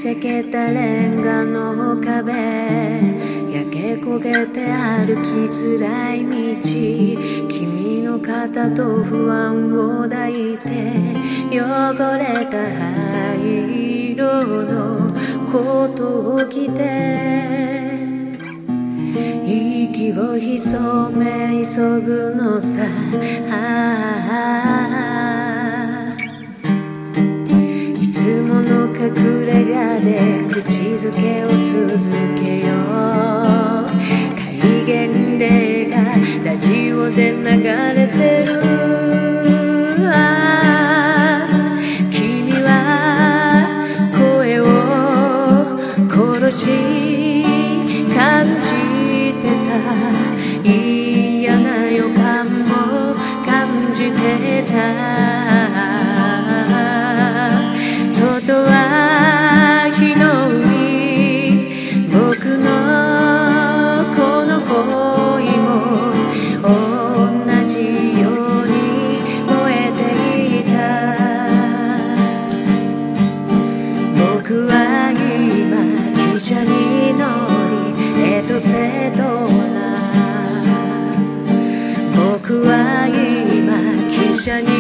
ちゃけたレンガの壁、焼け焦げて歩きづらい道、君の肩と不安を抱いて、汚れた灰色のコートを着て、息を潜め急ぐのさ。いつもの隠れ家で口づけを続けよう。戒厳令がラジオで流れてる。君は声を殺し感じ嫌な予感も感じてた。外は火の海、僕のこの恋も同じように燃えていた。僕は今汽車に乗りエトセトラ。僕は今汽車に